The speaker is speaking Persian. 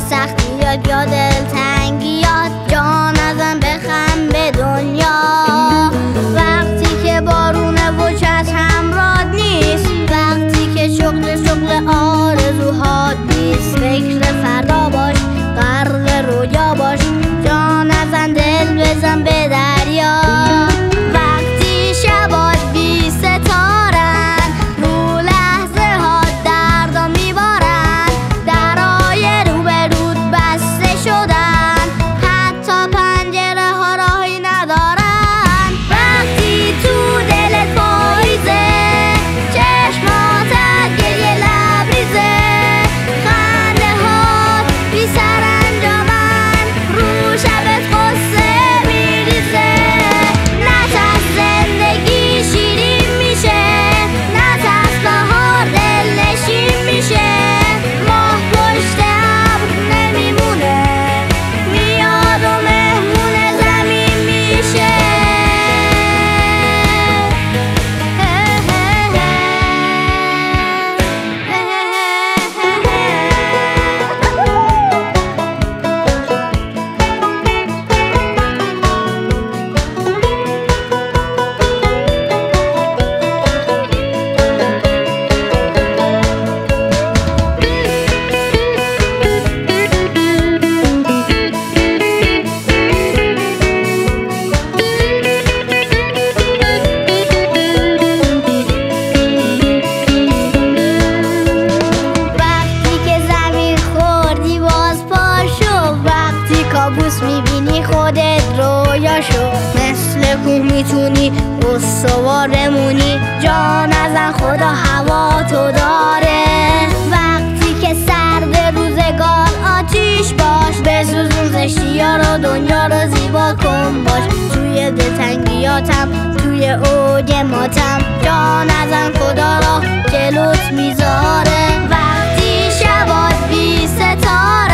سختیات یا دلتنگیات، جان ازم بخم به دنیا. وقتی که بارونه و چشم همراه نیست، وقتی که شغل آرزوهات نیست، فکر فردا باش، غرق رویا باش، جان ازم دل بزن به دریا. وقتی شبات بی ستارن، رو لحظه ها دردا میبارن، درای رو به رود بسته شدن، حتی پنجره ها راهی ندارن. وقتی تو دلت پاییزه، چشماتت گریه لبریزه، خنده هات بی سرانجامن، رو شبت قصه میریزه. نترس زندگی شیرین میشه، نترس بهار دلنشین میشه، ماه پشت ابر نمیمونه، میاد و مهمون زمین میشه. وقتی که زمین خوردی باز پاشو، وقتی کابوس میبینی خودت رویا شو، مثل کوه میتونی استوار بمونی، جان ازن خدا هوا تو داره. وقتی که سرد روزگار آتیش باش، بسوزون زشتی‌ها رو، دنیا رو زیبا کن باش، توی دلتنگیاتم، توی اوج ماتم، جان ازن خدا را جلوت میذاره. وقتی شبات بی ستاره